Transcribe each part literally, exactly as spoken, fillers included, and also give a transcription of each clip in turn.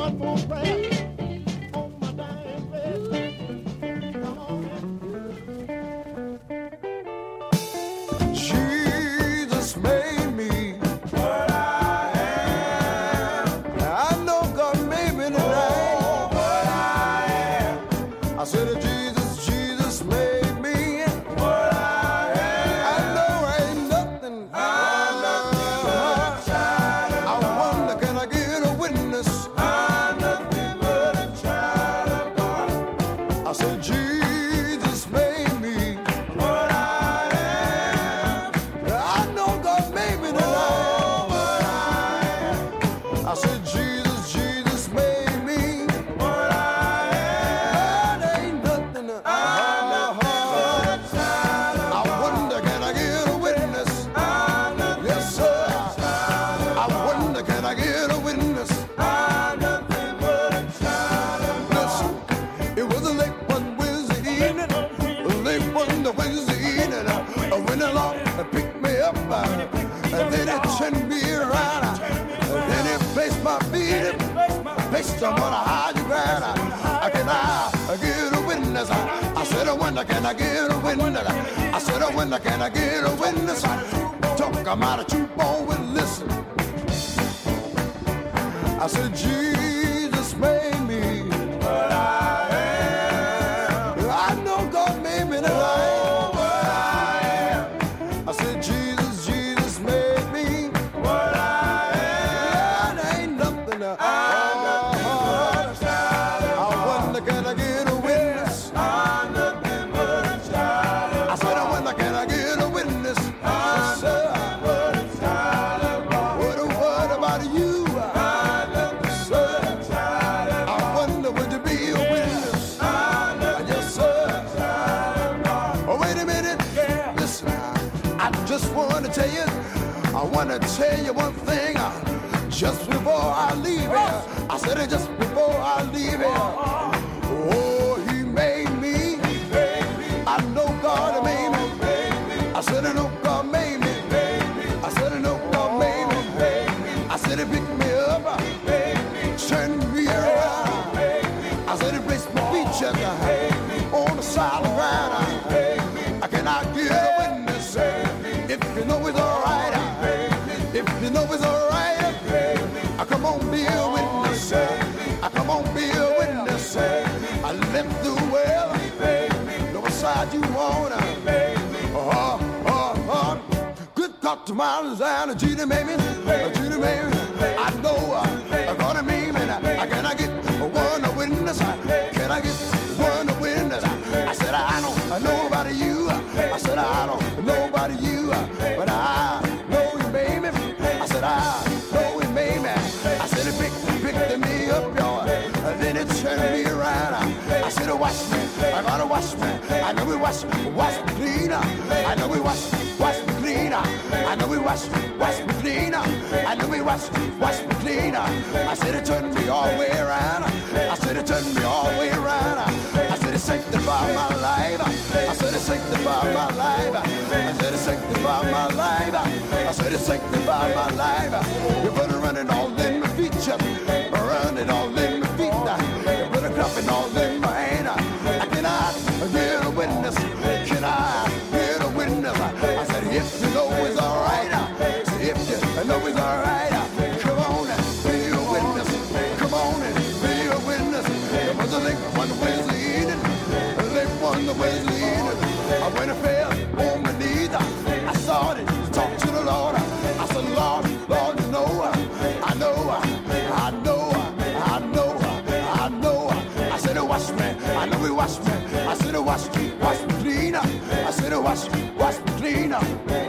one more prayer on my dying bed. Come on in. Jesus made me what I am. I know God made me tonight. Oh, what I am. I said, Jesus, Jesus made me what I am. I know ain't nothing. I'm nothing but a child of God. I wonder, can I get a witness? I'm nothing but a child of God. I said, Jesus made me what I am. I know God made me tonight. Oh, what I am. I said, Jesus, Jesus made me what I am. That ain't nothing. I'm nothing but a child of God. I wonder, can I get a witness? I'm nothing. Yes, sir. I wonder, can I get a witness? I'm nothing but a child of God. Listen, it was a late one Wednesday evening, a late one the Wednesday evening, uh, when the Lord picked me up, uh, and then it turned me around, uh, and then it placed my feet, placed them on a higher ground. uh, I can I get a witness? I, I said, I wonder, can I get a witness? I said, I wonder, can I get a witness? Talk about a true born with listen. I said, Jesus made me what I am. I know God made me tonight. Oh, what I am. I said, Jesus, Jesus made me what I am. That ain't nothing. uh, I'm nothing but a child of God. I wonder, can I get a witness? I'm nothing but a child of God. I said, I wonder, can I get a witness? Yes, sir. But a child of God. What, what about you? I'm nothing but a child of God. I wonder, would you be a witness? I'm nothing. Yes, sir. Oh, wait a minute. Listen, I just want to tell you, I want to tell you one thing. uh, Just before I leave here, I said it just before I leave here. Oh, he made me. I know God made me. I said I know God made me. I said I know God made me. I said he picked me up, turned me around. I said he placed my feet just uh, on the solid ground. I cannot get a witness if you know it's alright. If you know it's alright, I come on, be a witness. I come on, be a witness. I left the well. No side you wanna. Oh, oh, oh. Good God to my design, Gina made me. Gina made me. I know I'm gonna make me. Can I get one witness? Can I get one witness? I said I don't know about you. I said I don't know about you, but I know you made me. I said I know he made me. I said he picked, picked me up, y'all, and then it turned me around. I said, wash me, I gotta wash me. I know we wash, wash me cleaner. I know we wash, wash me cleaner. I know we wash, wash me cleaner. I know we wash, wash me cleaner. I said it turned me all the way around. I said it turned me all the way around. I said it sanctified my life. I said it sanctified my life. I said it sanctified my life. I said it sanctified my life. You put a running all in my feet, Chuck. Running all in my feet. You put a clapping all in my hand. I cannot get a witness. Can I get a witness? I said if you know it's alright. If you know it's alright. Come on and be a witness. Come on and be a witness. There was a lake one Wednesday evening. A lake one Wednesday evening. I went and fell on my knees. I started to talk to the Lord. I said, Lord, Lord, you know, I know, I know, I know, I know. I said, wash me. I know he washed me. I said, wash, wash me cleaner. I said, wash, wash me cleaner.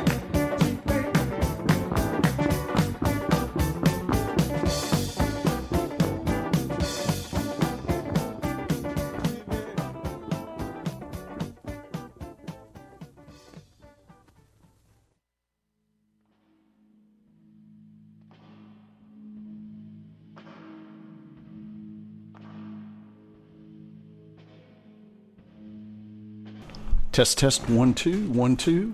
Test, test, one, two, one, two.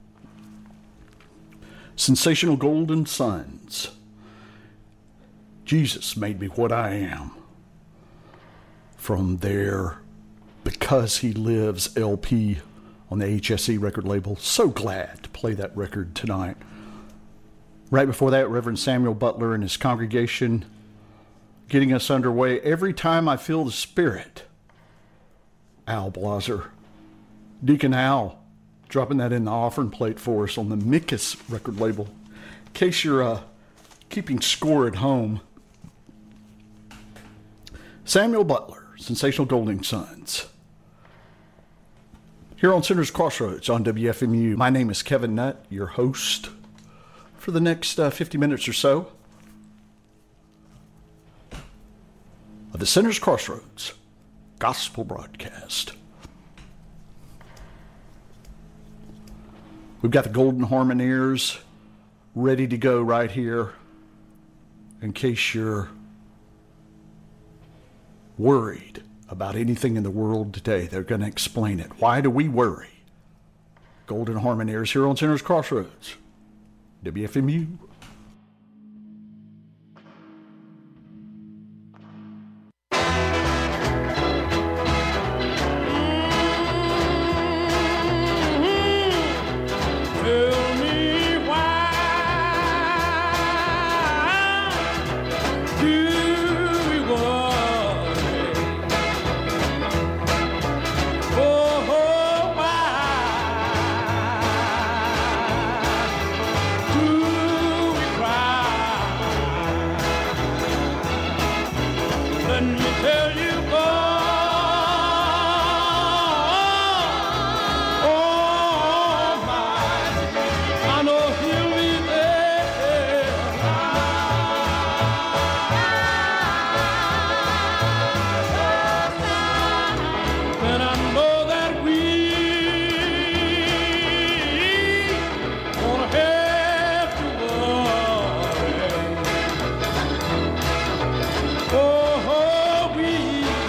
Sensational Golden Sons. Jesus made me what I am. From their Because He Lives L P on the H S E record label. So glad to play that record tonight. Right before that, Reverend Samuel Butler and his congregation getting us underway. Every Time I Feel the Spirit. Al Blaser. Deacon Al dropping that in the offering plate for us on the Mickus record label. In case you're uh, keeping score at home. Samuel Butler, Sensational Golding Sons. Here on Sinners Crossroads on W F M U. My name is Kevin Nutt, your host for the next uh, fifty minutes or so of the Sinners Crossroads Gospel Broadcast. We've got the Golden Harmoniers ready to go right here in case you're worried about anything in the world today. They're going to explain it. Why do we worry? Golden Harmoniers here on Sinners Crossroads, W F M U. Oh, we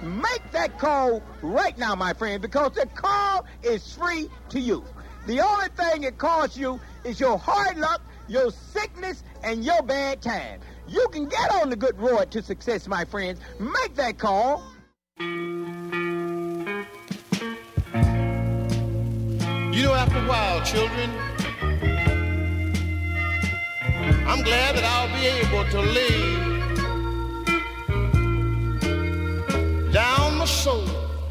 make that call right now, my friend, because the call is free to you. The only thing it costs you is your hard luck, your sickness, and your bad time. You can get on the good road to success, my friends. Make that call. You know, after a while, children, I'm glad that I'll be able to lay down my soul,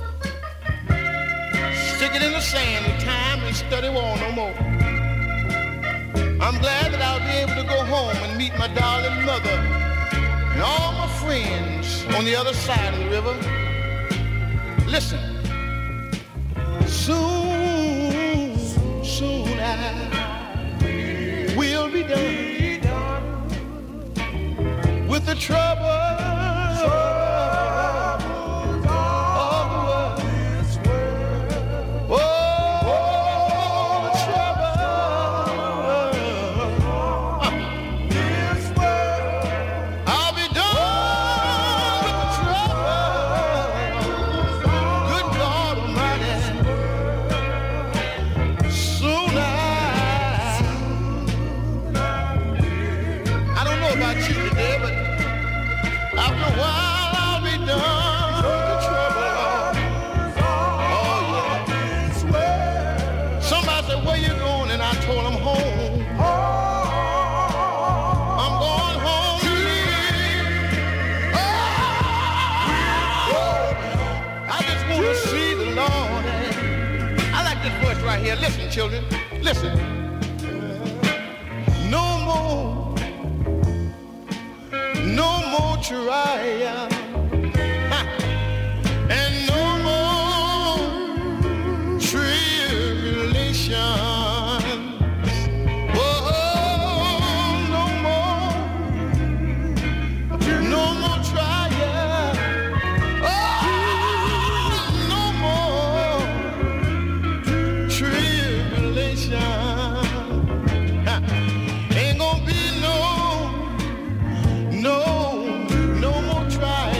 stick it in the sand with time and study war no more. I'm glad that I'll be able to go home and meet my darling mother and all my friends on the other side of the river. Listen, soon, soon I will be done with the trouble. Here, listen, children, listen. No more, no more trial, and no more tribulation. Oh, no more, no more trial. Oh, no more tribulation. Ain't gonna be no, no, no more trial.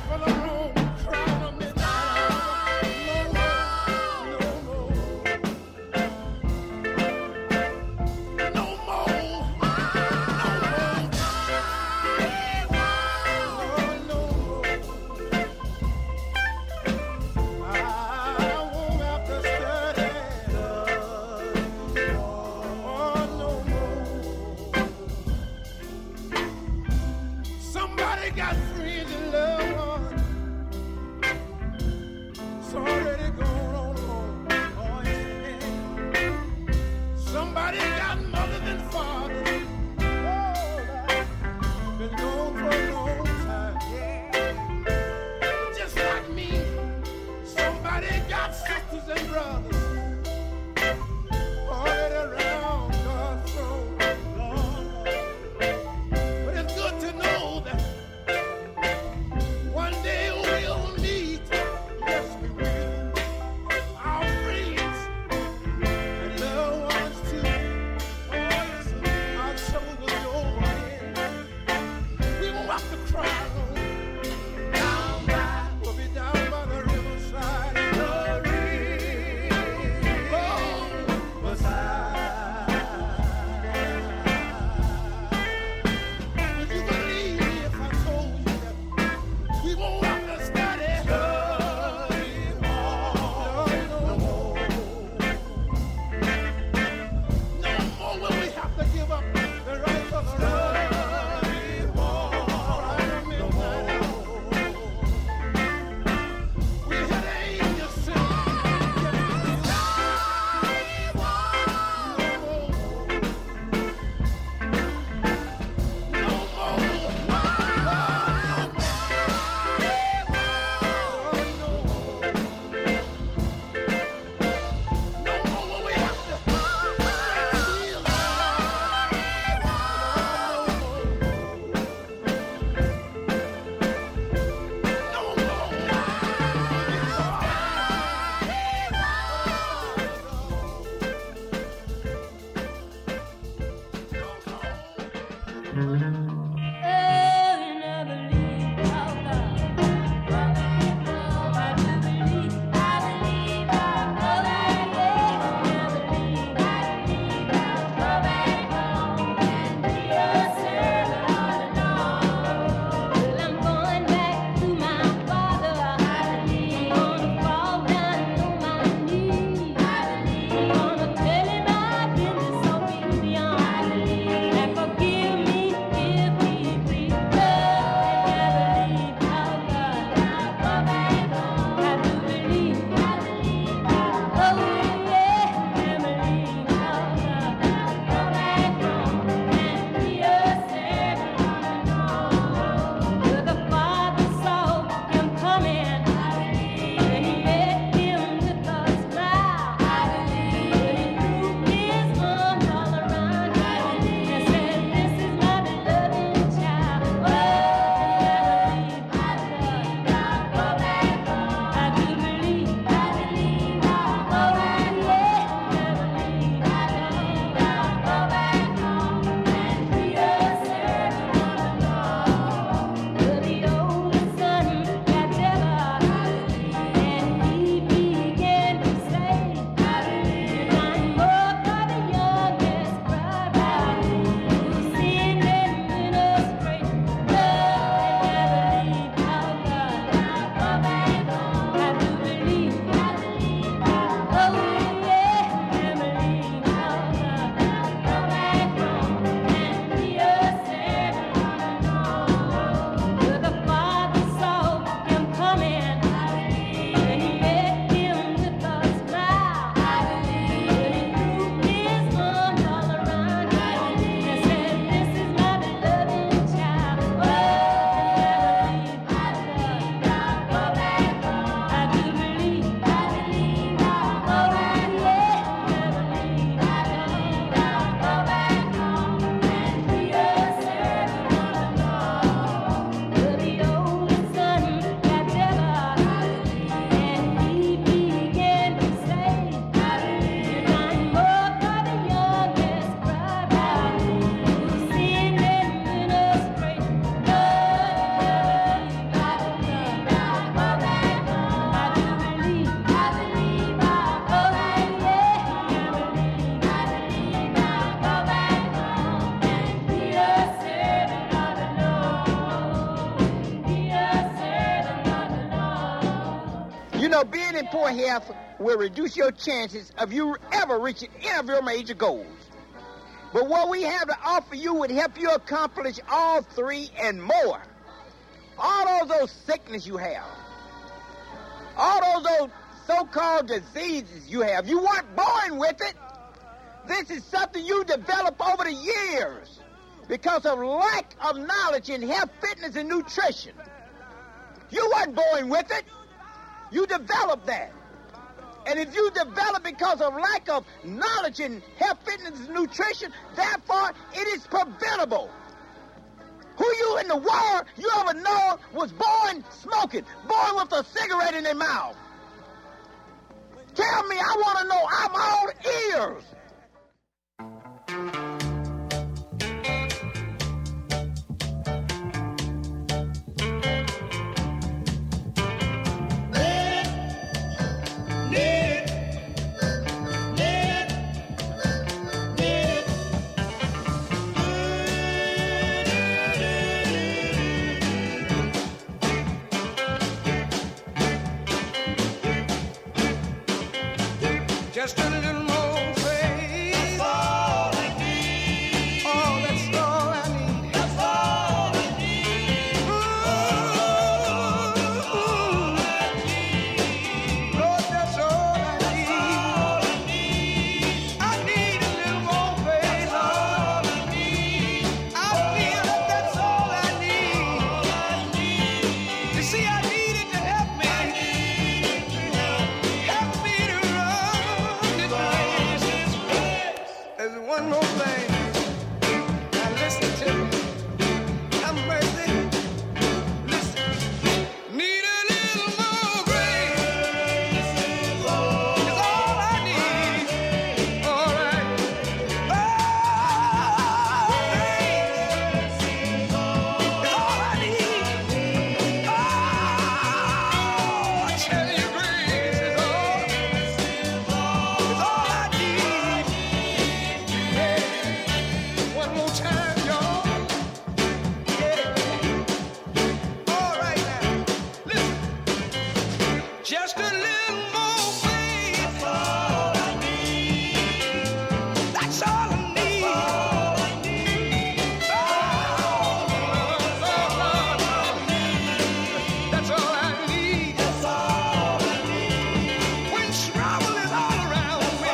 for the wrong crowd of midnight. No, no, no, no. No more. No more. No, no. I won't have to study. Oh, no more. Somebody got friends and loved ones. It's already gone on home. Oh, yeah. Somebody got mothers and fathers. Oh, been gone for a long time. Yeah. Just like me. Somebody got sisters and brothers. Already around God's throne. Lord. But it's good to know that know, being in poor health will reduce your chances of you ever reaching any of your major goals. But what we have to offer you would help you accomplish all three and more. All of those sicknesses you have, all of those so-called diseases you have, you weren't born with it. This is something you develop over the years because of lack of knowledge in health, fitness, and nutrition. You weren't born with it. You developed that. And if you develop because of lack of knowledge in health, fitness, and nutrition, therefore it is preventable. Who you in the world you ever know was born smoking, born with a cigarette in their mouth? Tell me, I want to know. I'm all ears. Just a little more faith. That's all I need. Oh, that's all I need. That's all I need. Ooh, ooh, Lord, that's all I need. I need a little more faith. That's all I need. I feel that that's all I need. You see, I need it to help me. Help me to run. There's one more thing. Now listen to me. Have mercy. Listen. Need a little more grace. It's all I need. All right. Oh, grace. It's all I need. Oh, I tell you, grace is all. It's all I need. One more time, y'all. Yeah. All right now. Listen. Just a little more faith. That's all I need. That's all I need. Oh, that's all I need. That's all I need. When trouble is all around me.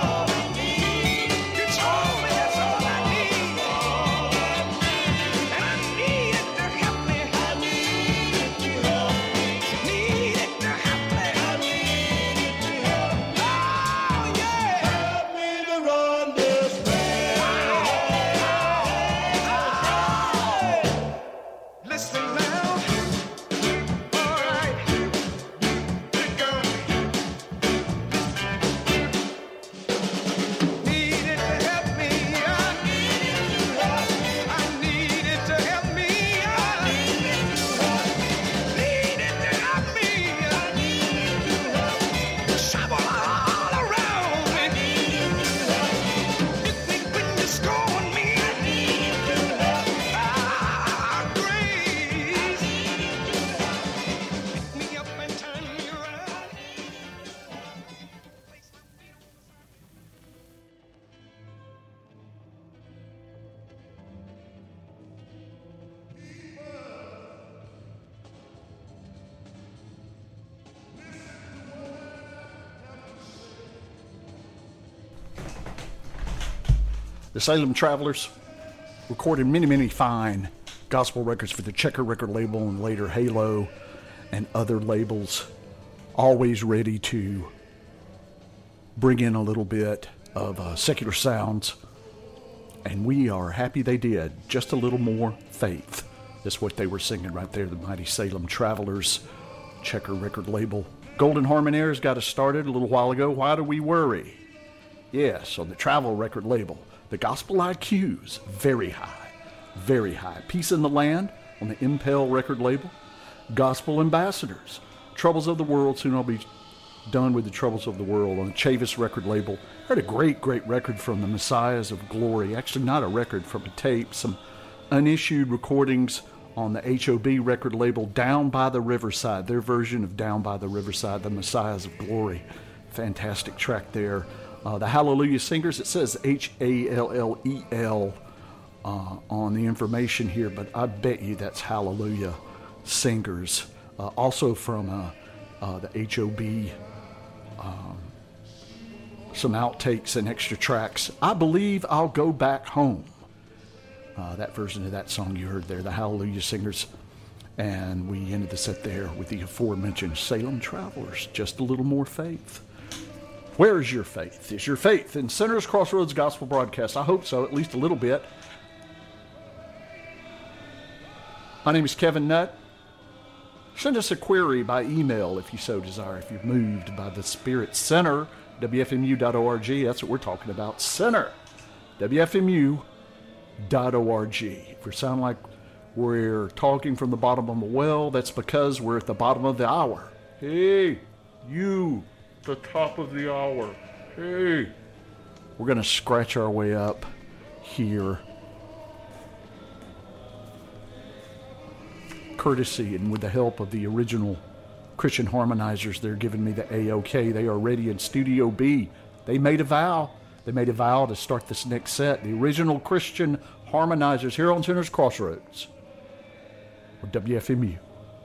You told me that's all I need. And I need it to help me. I need it to help me. Need it to help me. I need it to help me. Oh, yeah. Help me to run this race. Listen now. All right. Good girl. Need it to help me. I need it to help me. I need it to help me. I need it to help me. Need it to help me. I need it to help me. Trouble all around me. I need it to help me. You think when you scorn me. I need it to help me. Ah, grace. Pick me up and turn me around. The Salem Travelers recorded many, many fine gospel records for the Checker record label and later Halo and other labels, always ready to bring in a little bit of uh, secular sounds. And we are happy they did. Just a little more faith. That's what they were singing right there, the mighty Salem Travelers, Checker record label. Golden Harmonaires got us started a little while ago. Why do we worry? Yes, on the Travel record label. The gospel I Q's very high, very high. Peace in the Land on the Impel record label. Gospel Ambassadors, Troubles of the World. Soon I'll be done with the Troubles of the World on the Chavis record label. Heard a great, great record from the Messiahs of Glory. Actually, not a record, from a tape. Some unissued recordings on the H O B record label, Down by the Riverside, their version of Down by the Riverside, the Messiahs of Glory. Fantastic track there. Uh, the Hallelujah Singers, it says H A L L E L uh, on the information here, but I bet you that's Hallelujah Singers. Uh, also from uh, uh, the H O B, um, some outtakes and extra tracks. I Believe I'll Go Back Home. Uh, that version of that song you heard there, the Hallelujah Singers. And we ended the set there with the aforementioned Salem Travelers, Just a Little More Faith. Where is your faith? Is your faith in Sinners Crossroads Gospel Broadcast? I hope so, at least a little bit. My name is Kevin Nutt. Send us a query by email if you so desire, if you're moved by the Spirit. Center, W F M U dot org. That's what we're talking about. Center, W F M U dot org. If we sound like we're talking from the bottom of a well, that's because we're at the bottom of the hour. Hey, you, the top of the hour. Hey. We're going to scratch our way up here. Courtesy and with the help of the original Christian harmonizers, they're giving me the A-OK. They are ready in Studio B. They made a vow. They made a vow to start this next set. The original Christian harmonizers here on Sinners Crossroads or W F M U.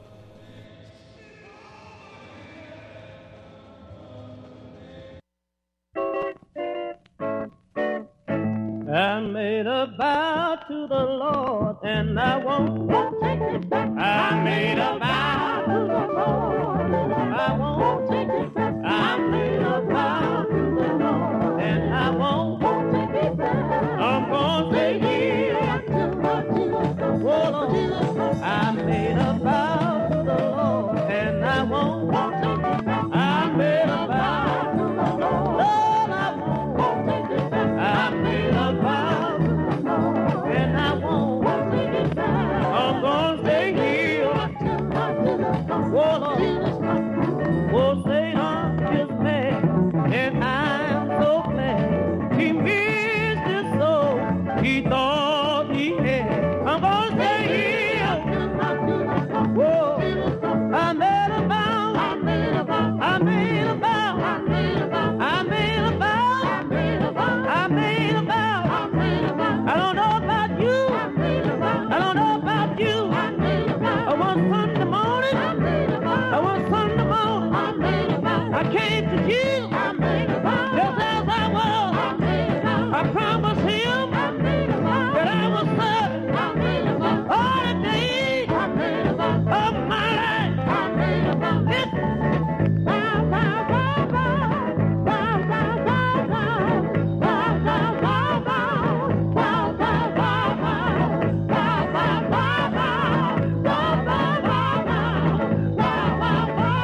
I made a vow to the Lord, and I won't take it back. I made a vow to the Lord, I won't take it back. I made a vow to the Lord, and I won't take it back. I'm gonna stay here until Lord Jesus. I made a vow to the Lord, and I won't take it back. I made a vow to the Lord, Lord, I won't take it back. I made a vow to the Lord, and I won't take it back. I'm gonna stay here until Lord Jesus. Oh, Satan is mad, and I'm so glad he missed his soul. He thought he had. I'm gonna stay here. Whoa, I made a vow. I made a vow. I made a vow. I made a vow. I made a vow. I made a vow. I made a vow. I made a vow. I don't know about you. I made a vow. I don't know about you. I made a vow. I was Sunday morning. I made a vow. I was Sunday morning. I made a vow. I came to you. I made a vow. Just as I was. I made a vow. I promised him. I made a vow. That I was serving. I made a vow. All the days. I made a vow. Of my life. I made a vow. Listen. Vow, vow, vow, vow. Vow, vow, vow, vow. Vow, vow, vow, vow. Vow, vow, vow, vow. Vow, vow, vow, vow. Vow, vow, vow, vow. Vow, vow,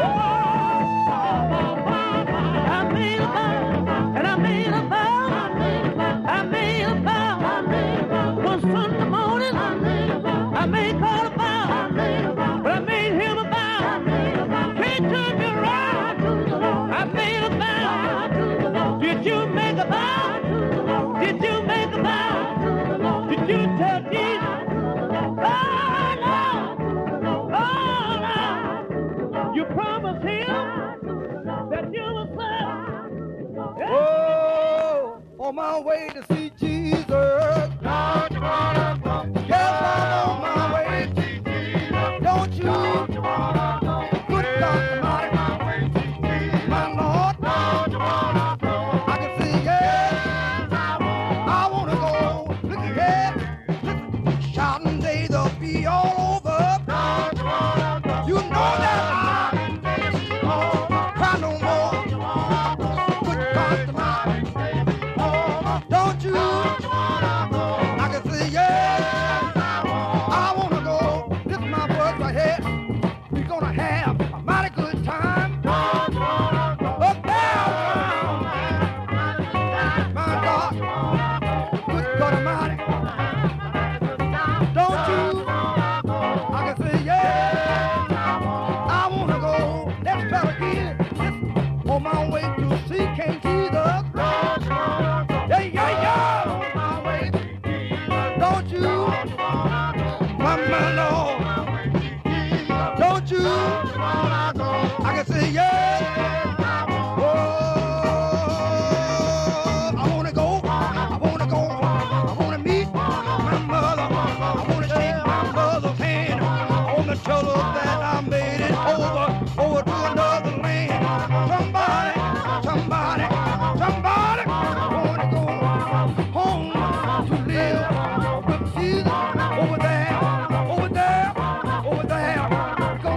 vow. I made a vow, and I made a vow. I made a vow. I made a vow. One Sunday morning, I made a vow. I made God a vow. I made a vow. But I made him a vow. I made a vow. Can't turn me around. I made a vow. Did you make a vow? Did you make a vow? Did you tell Jesus? Oh, no. Oh, no. You promised him that you would serve. Oh, on my way to see Jesus. Don't you wanna go? Yes, I'm on my way to see Jesus. Don't you? Don't you wanna go? Good God Almighty, my Lord. Don't you wanna go? I can sing, yes, I wanna go. Look at here, shouting days will be all over. Don't you wanna go? You know that I won't cry no more. Good God Almighty, don't you?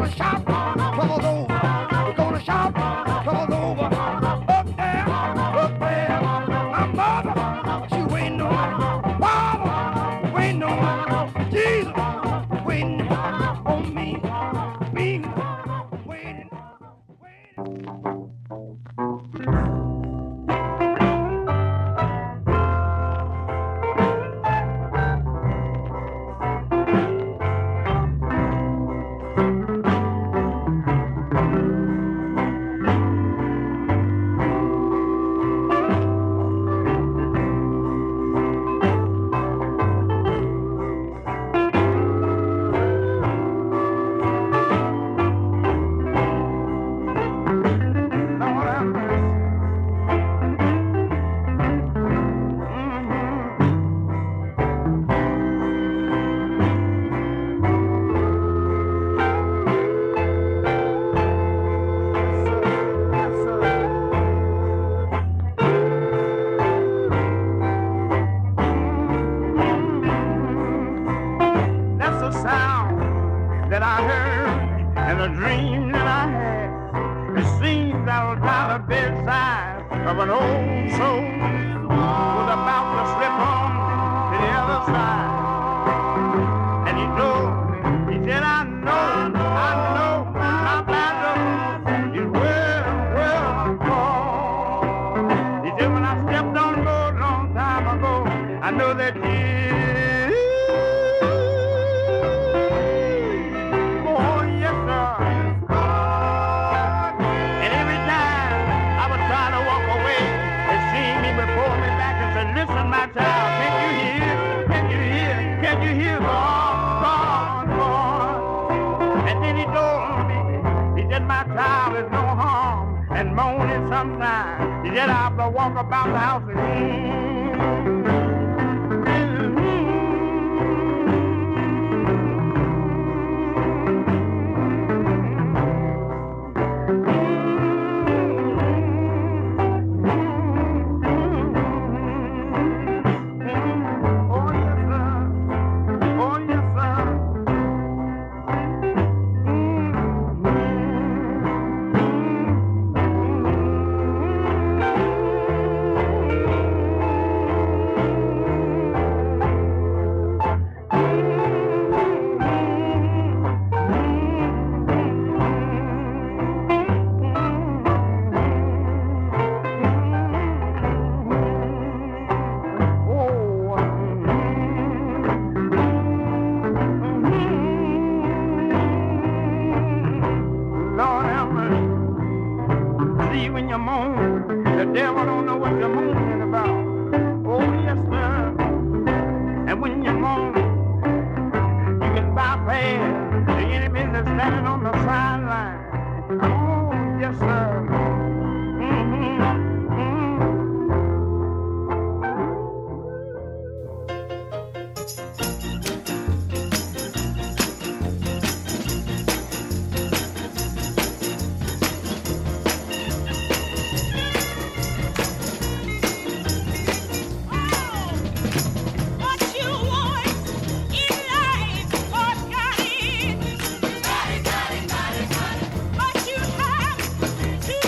gonna shop, come on over. We're gonna shop, come on over. Up there, up there. My mother, she waiting on me. Father, waiting on me. Jesus, waiting on me. Me, waiting, waiting. Got it, got it, got it. But you have to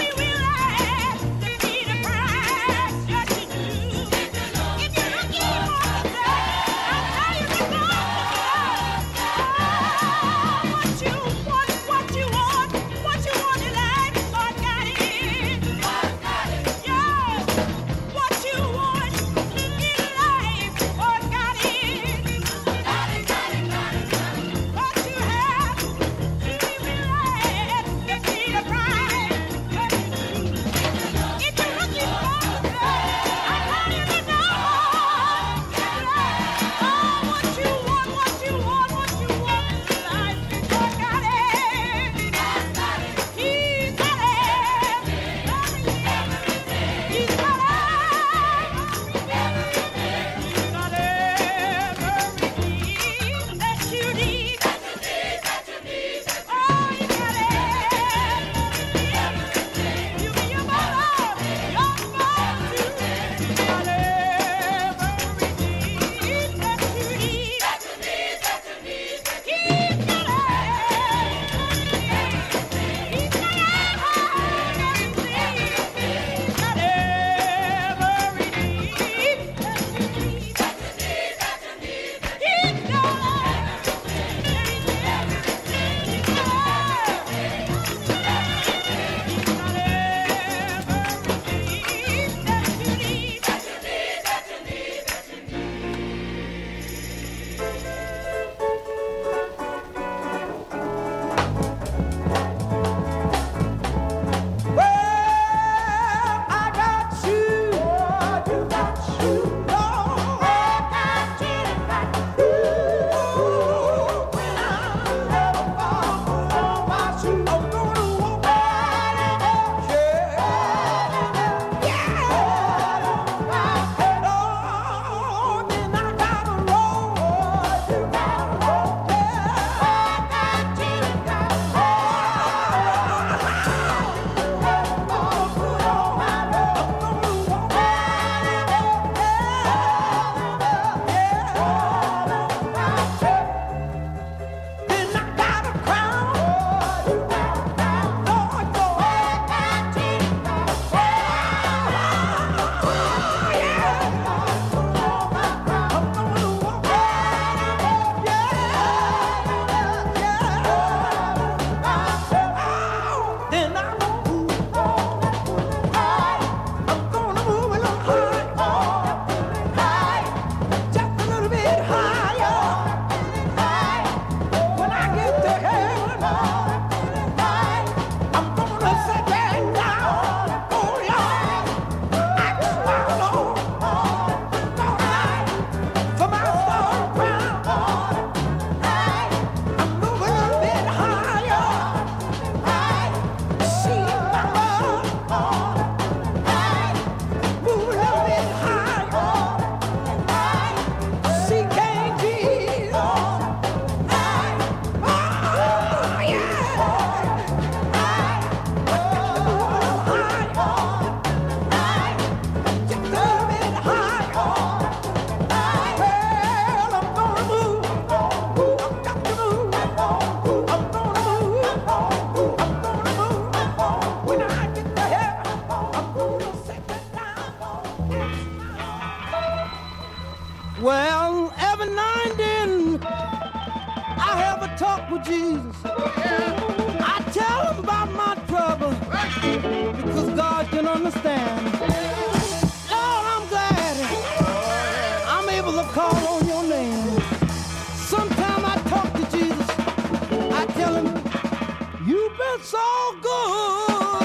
Well, every now and then I have a talk with Jesus. I tell him about my trouble because God can understand. Lord, I'm glad I'm able to call on your name. Sometimes I talk to Jesus. I tell him, you've been so good.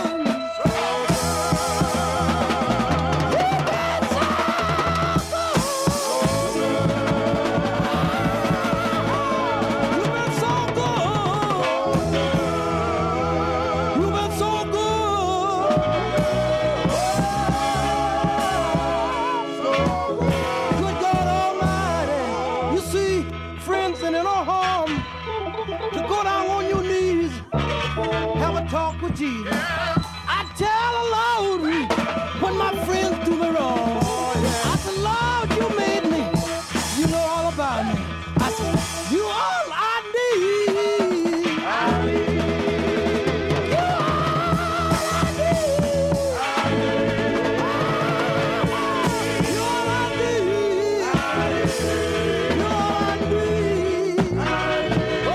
Talk with Jesus. I tell the Lord when my friends do me wrong. I said, Lord, you made me. You know all about me. I said, you all I need. I need. You all I need. I need. You all I need. I need. You all I need. I need.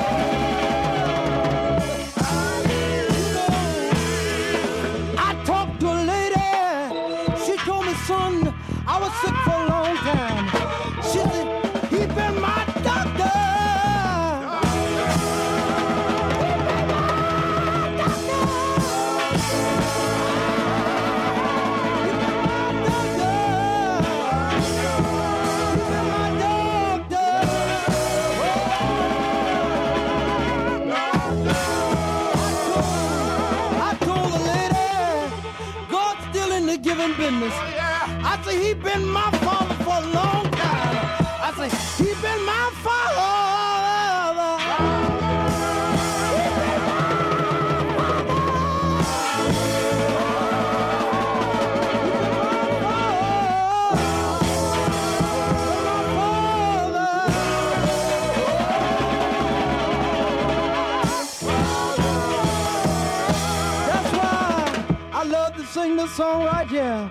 Son, I was sick for a long time. She said, he been my doctor. Giving business. I say he been my father for a long time. I say he been my father. That's why I love to sing this song right here.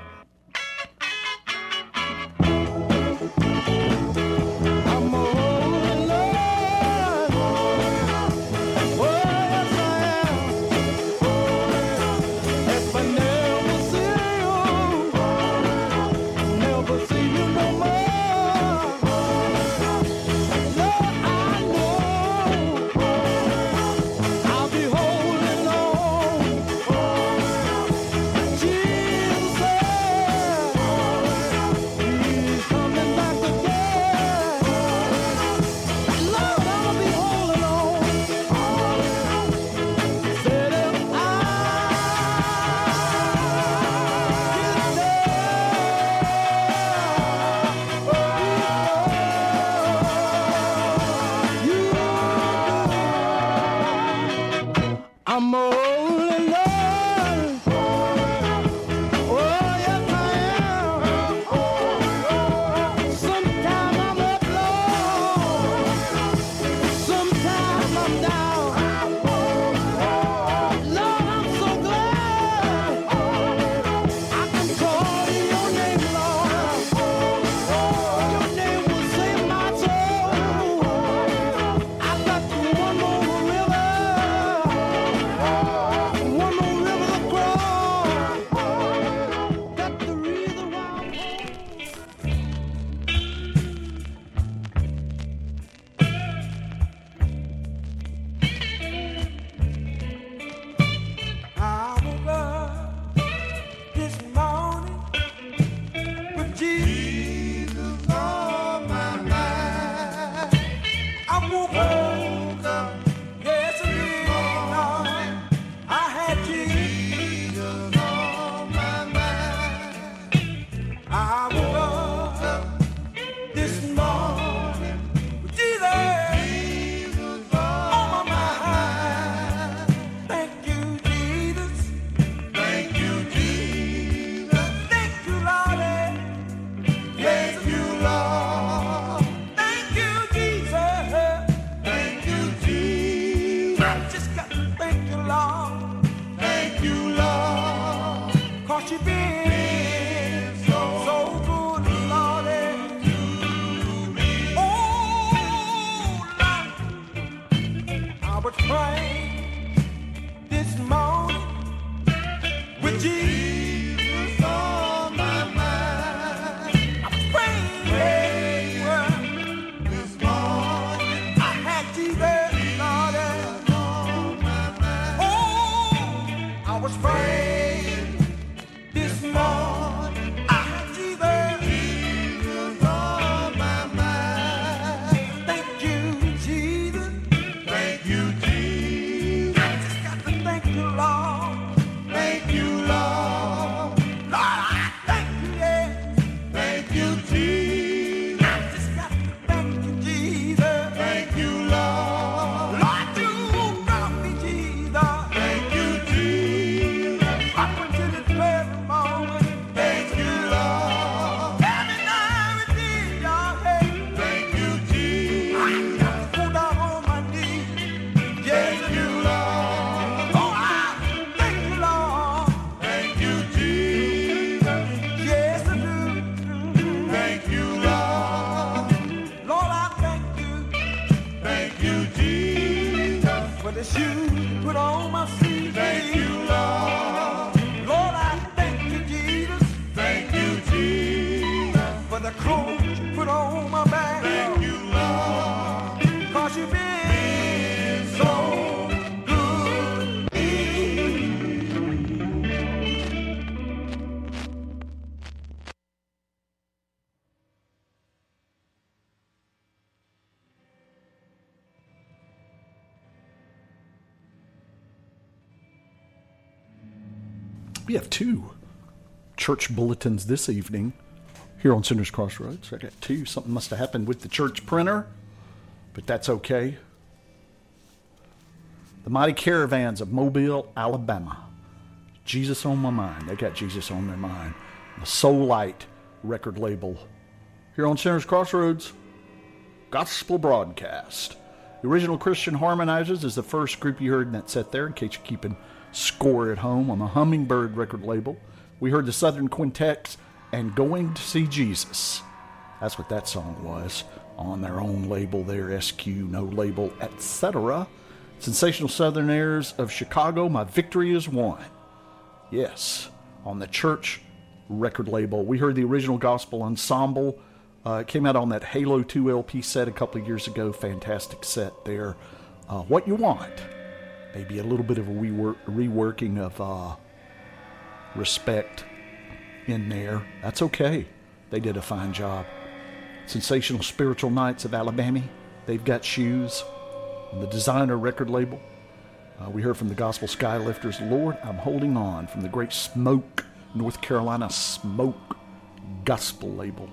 I'm only love. Oh, yes, I am. Sometimes I'm up low. Sometimes I'm down. Lord, I'm so glad I can call your name, Lord. Your name will save my soul. I got one more river. One more river to cross. Got the reason why I woke up this morning with Jesus on my mind. I woke up yesterday morning. I had Jesus on my mind. I woke up this morning with Jesus on my mind. Thank you, Jesus. Thank you, Jesus. Thank you, Lord. Thank you, Lord. Thank you, Jesus. Thank you, Jesus. I just got to thank you, Lord. Thank you, Lord. 'Cause you've been so, so good, Lord. Jesus on my mind. I'm praying this morning. I had Jesus, Lord, on my mind. Oh, I was praying this morning. I had Jesus, Jesus on my mind. Thank you, Jesus. Thank you, Jesus. I just got to thank you, Lord. Thank you, Lord. Lord, I thank you, yeah. Thank you, Jesus. I just got to thank you, Jesus. Thank you, Lord. Lord, you brought me, Jesus. Thank you, Jesus. Up until this very moment. Thank you, Lord. Every night and day, y'all, hey. Thank you, Jesus. I got to go down on my knees. Yes, you, Lord. Oh, I thank you, Lord. Thank you, Jesus. Yes, I do. Thank you, Lord. Lord, I thank you. Thank you, Jesus. For the shoes you put on my feet. Thank you, Lord. Lord, I thank you, Jesus. Thank you, Jesus. For the clothes you put on my back. Thank you, Lord. Cause you've been so good. We have two church bulletins this evening here on Sinners Crossroads. I got two. Something must have happened with the church printer, but that's okay. The Mighty Caravans of Mobile, Alabama. Jesus on my mind. They got Jesus on their mind. The Soul Light record label here on Sinners Crossroads Gospel Broadcast. The Original Christian Harmonizers is the first group you heard in that set there, in case you're keeping score at home, on the Hummingbird record label. We heard the Southern Quintets and Going to See Jesus. That's what that song was, on their own label there, S Q, no label, et cetera. Sensational Southern Airs of Chicago, My Victory is Won. Yes, on the church record label. We heard the Original Gospel Ensemble. Uh, it came out on that Halo two L P set a couple of years ago. Fantastic set there. Uh, What You Want. Maybe a little bit of a rework, reworking of uh, Respect in there. That's okay. They did a fine job. Sensational Spiritual Knights of Alabama. They've got shoes. On the Designer record label. Uh, we heard from the Gospel Skylifters, Lord, I'm Holding On, from the Great Smoke, North Carolina Smoke Gospel label.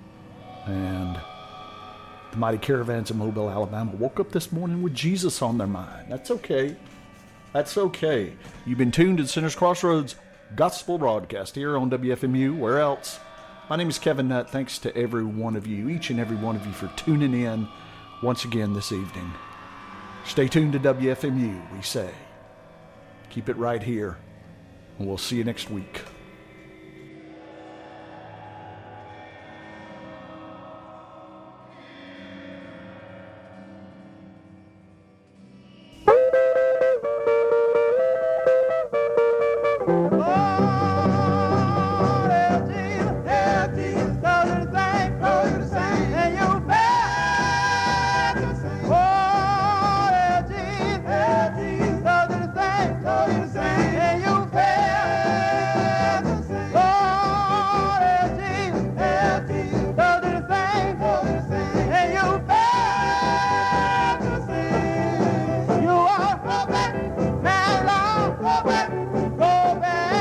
And the Mighty Caravans of Mobile, Alabama woke up this morning with Jesus on their mind. That's okay. That's okay. You've been tuned to the Sinners Crossroads Gospel Broadcast here on W F M U. Where else? My name is Kevin Nutt. Thanks to every one of you, each and every one of you, for tuning in once again this evening. Stay tuned to W F M U, we say. Keep it right here, and we'll see you next week. Go back,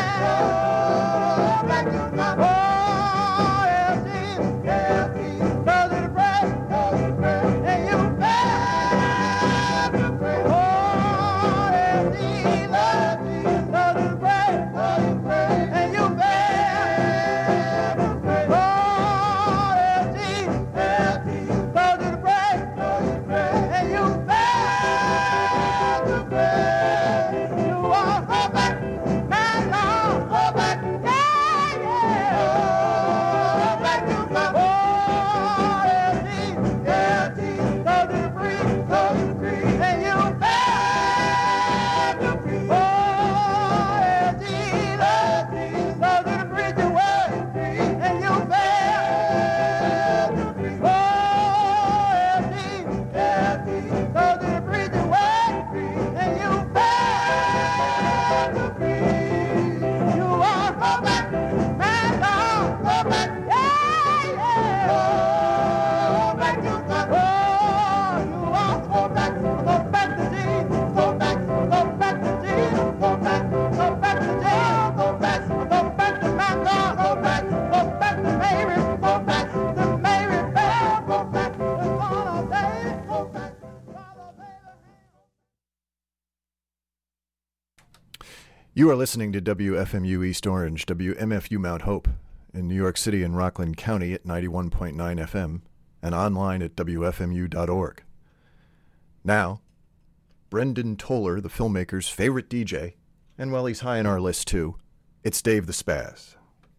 You are listening to W F M U East Orange, W M F U Mount Hope, in New York City and Rockland County at ninety-one point nine F M, and online at W F M U dot org. Now, Brendan Toller, the filmmaker's favorite D J, and while he's high on our list too, it's Dave the Spaz.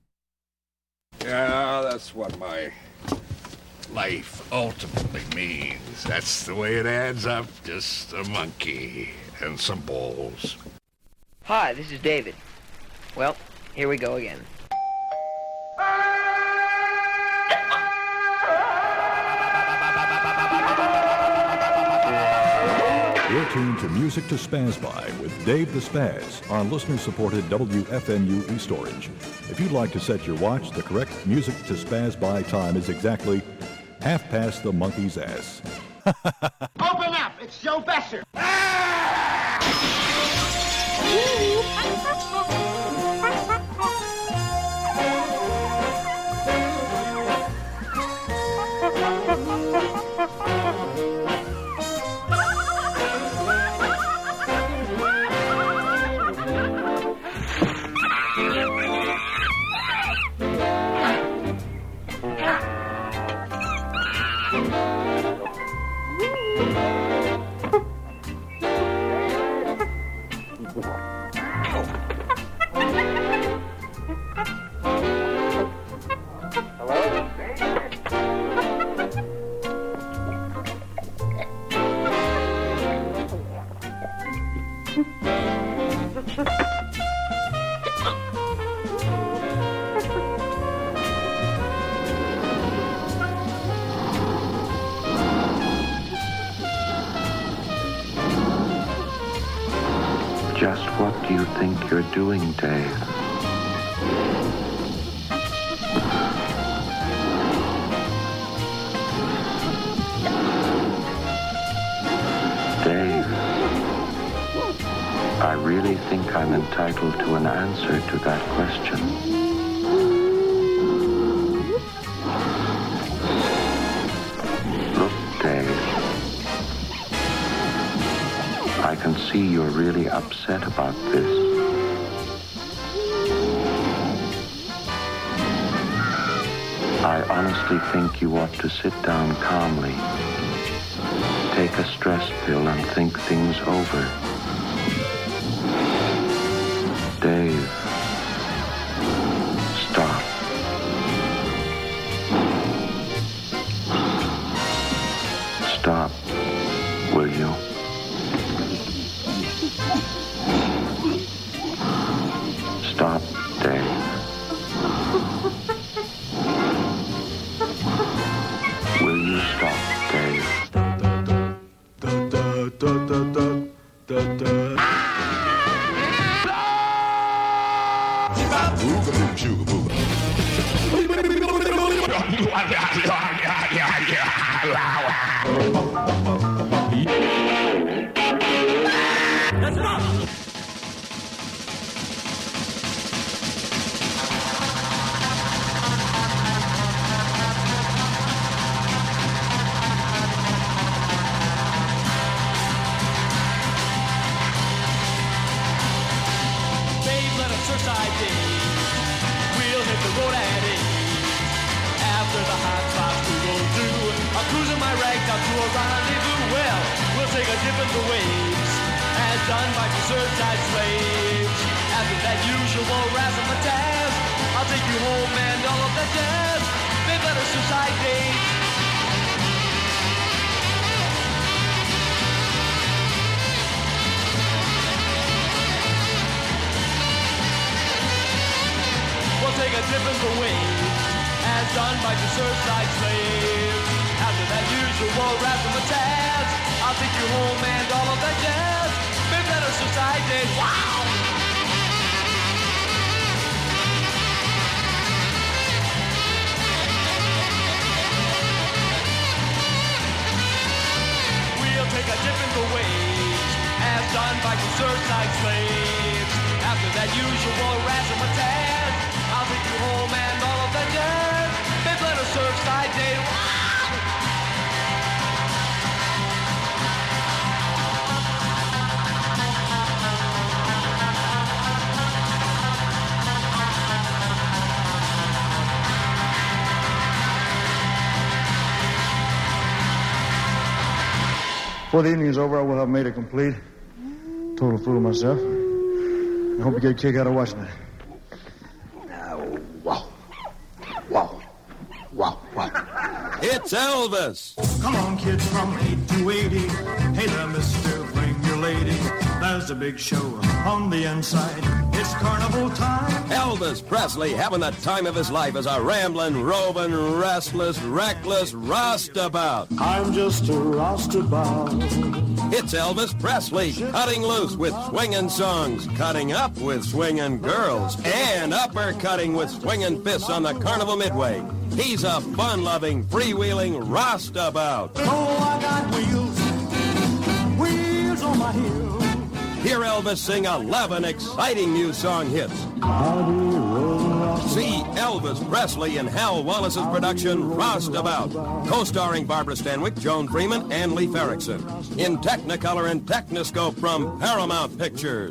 Yeah, that's what my life ultimately means. That's the way it adds up, just a monkey and some balls. Hi, this is David. Well, here we go again. You're tuned to Music to Spaz By with Dave the Spaz on listener-supported W F M U East Orange. If you'd like to set your watch, the correct Music to Spaz By time is exactly half past the monkey's ass. Open up! It's Joe Besser! Just what do you think you're doing, Dave? Dave, I really think I'm entitled to an answer to that question. Look, Dave. I can see you're really upset about this. I honestly think you ought to sit down calmly, take a stress pill and think things over. Dave, stop. Stop, will you? Stop, Dave. Will you stop, Dave? Before the evening is over, I will have made it complete. Total fool of myself. I hope you get a kick out of watching it. Oh, wow. Wow. Wow, wow. It's Elvis. Come on, kids, from eight to eighty. Hey there, mister, bring your lady. There's a big show on the inside. It's carnival time. Elvis Presley having the time of his life as a rambling, roving, restless, reckless roustabout. I'm just a roustabout. It's Elvis Presley cutting loose with swinging songs, cutting up with swinging girls, and uppercutting with swinging fists on the Carnival Midway. He's a fun-loving, freewheeling roustabout. Oh, I got wheels, wheels on my heels. Hear Elvis sing eleven exciting new song hits. See Elvis Presley in Hal Wallace's production, Roustabout, co-starring Barbara Stanwyck, Joan Freeman, and Leif Erikson, in Technicolor and Technoscope from Paramount Pictures.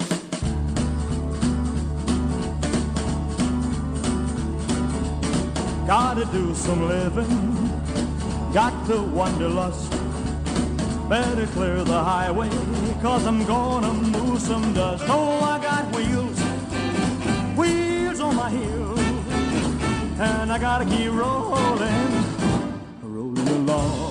Gotta do some living, got to wanderlust. Better clear the highway, cause I'm gonna move some dust. Oh, I got wheels, wheels on my heels, and I gotta keep rolling, rolling along.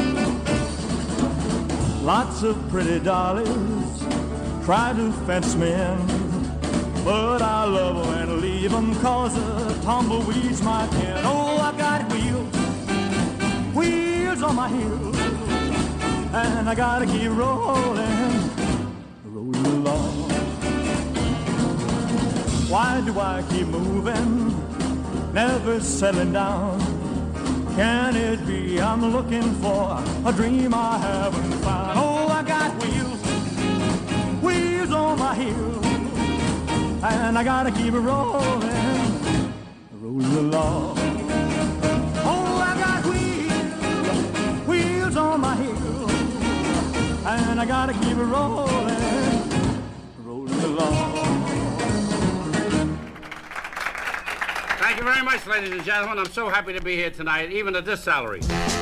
Lots of pretty dollies try to fence me in, but I love them and leave them cause the tumbleweeds my kin. Oh, I got wheels, wheels on my heels, and I gotta keep rolling, rolling along. Why do I keep moving, never settling down? Can it be I'm looking for a dream I haven't found? Oh, I got wheels, wheels on my heels, and I gotta keep rolling, rolling along. Oh, I got wheels, wheels on my heels, and I gotta keep it rolling, rolling along. Thank you very much, ladies and gentlemen. I'm so happy to be here tonight, even at this salary.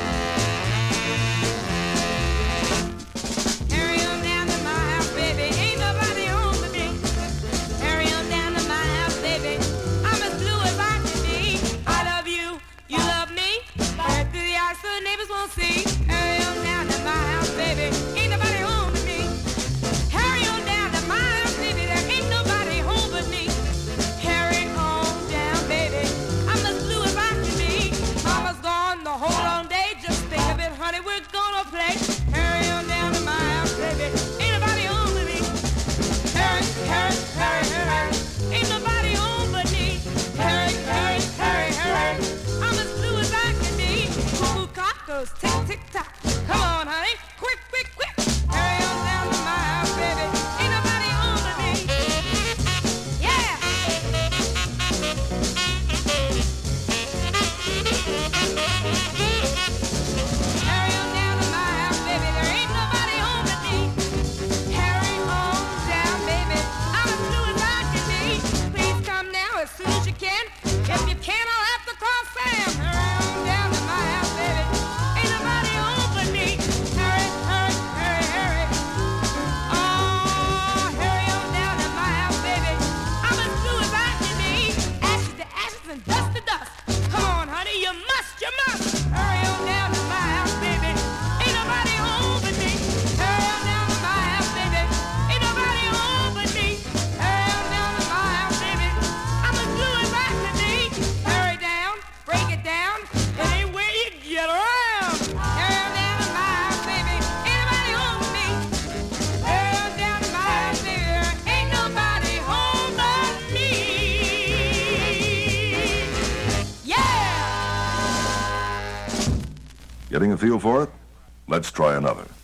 Tick, tick, tock. Come on, honey. Quick, quick, quick. Hurry on down to my house, baby. Ain't nobody home but me. Yeah. Hurry on down to my house, baby. There ain't nobody home but me. Hurry on down, baby. I'm as blue as I can be. Please come now as soon as you can. If you can't, I'll have to call Sam. Hurry on down to my house, baby. Getting a feel for it? Let's try another.